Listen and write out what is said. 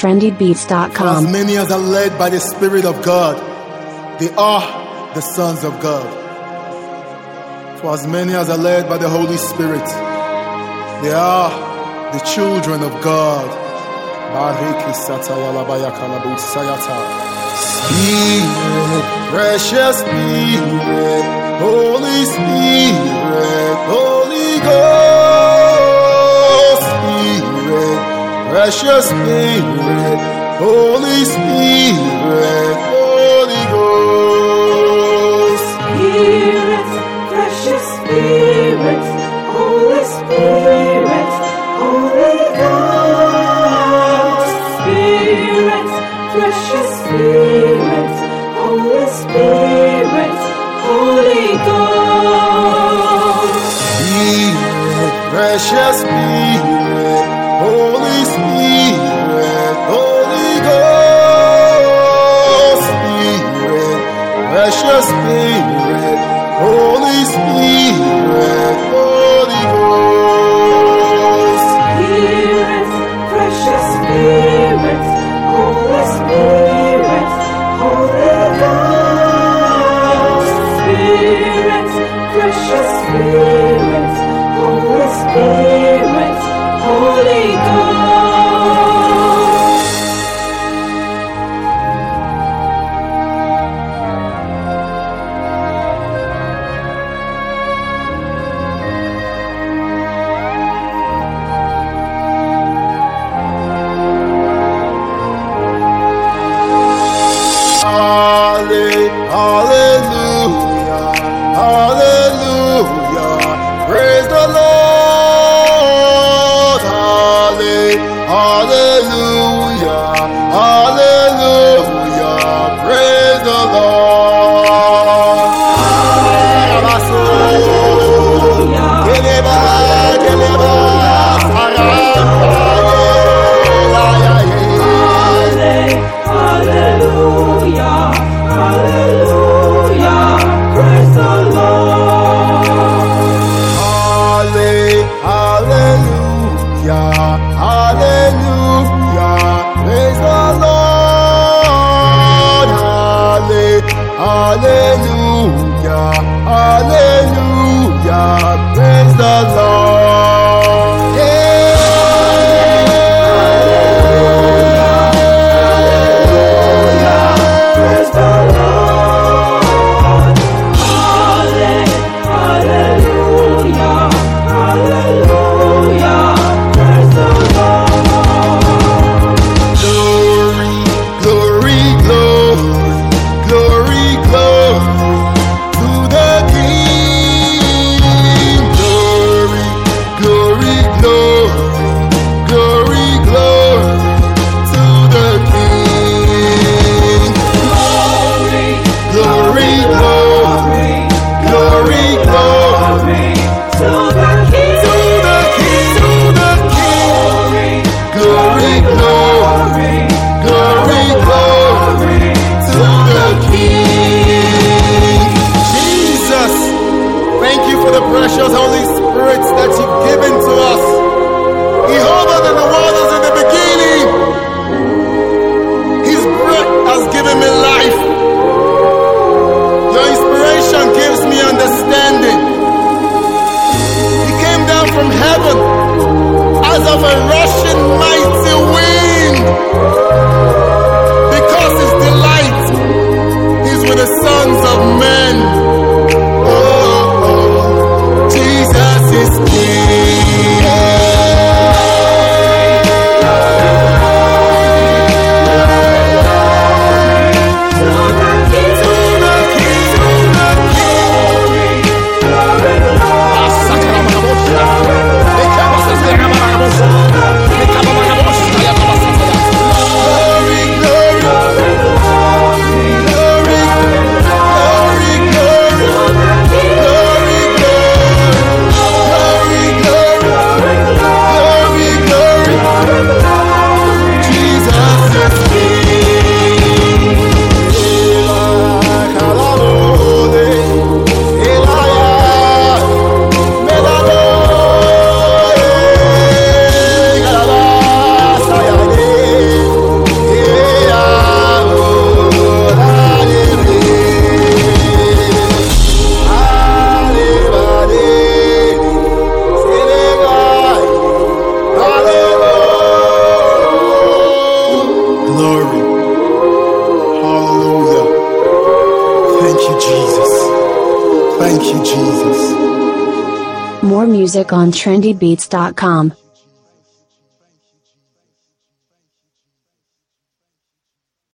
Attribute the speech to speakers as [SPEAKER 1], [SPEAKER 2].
[SPEAKER 1] trendybeats.com.
[SPEAKER 2] As many as are led by the Spirit of God, they are the sons of God. For as many as are led by the Holy Spirit, they are the children of God. Spirit, precious Spirit, Holy Spirit, Holy Ghost. Spirit, precious Spirit, Holy Spirit, Holy Ghost.
[SPEAKER 3] Spirit, precious Spirit, Holy Spirit, Holy Ghost. Spirit, precious Spirit, Holy Spirit, Holy Ghost.
[SPEAKER 2] Spirit, precious Spirit, Holy Spirit, Holy Ghost. Spirit, precious Spirit, Holy Spirit, Holy Ghost.
[SPEAKER 3] Spirit, precious Spirit, Holy Spirit, Holy Ghost. Spirit, precious Spirit, Holy Spirit, Holy Ghost.
[SPEAKER 2] Hallelujah, hallelujah, praise the Lord, hallelujah. Thank you, Jesus.
[SPEAKER 1] More music on trendybeats.com.